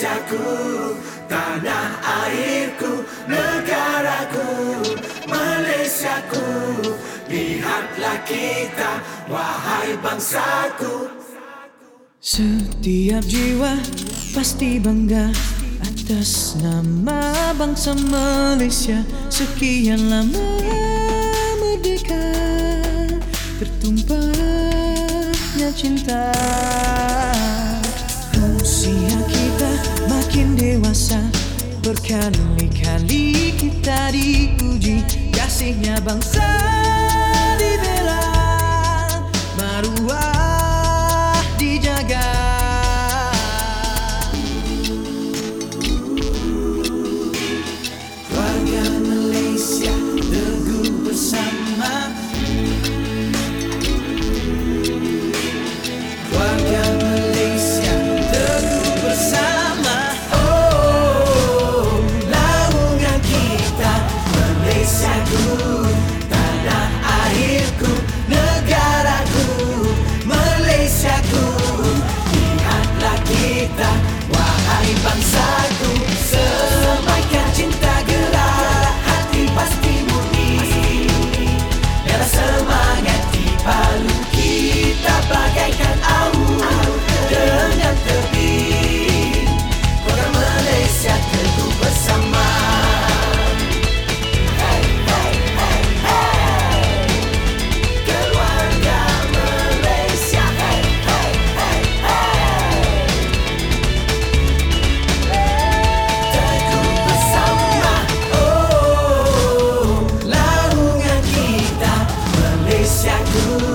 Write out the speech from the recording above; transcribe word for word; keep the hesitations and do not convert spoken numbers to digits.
Malaysiaku, tanah airku, negaraku, Malaysiaku. Lihatlah kita, wahai bangsaku. Setiap jiwa pasti bangga atas nama bangsa Malaysia. Sekian lama merdeka, tertumpahnya cinta. Usia kita makin dewasa, berkali-kali kita diuji. Kasihnya bangsa dibela, maruah dijaga. Keluarga Malaysia teguh bersama, keluarga Malaysia teguh bersama. Oh, naungan kita, Malaysiaku, tanah airku, negaraku, Malaysiaku. Lihatlah kita, wahai bangsaku, semaikan cinta gerak hati pasti murni. Darah semangat di palu kita bagaikan aur dengan terbit. Keluarga Malaysia teguh bersama. Hey, hey, hey, hey. Keluarga Malaysia, hey, hey, hey, hey. Teguh bersama, oh, naungan kita, Malaysiaku.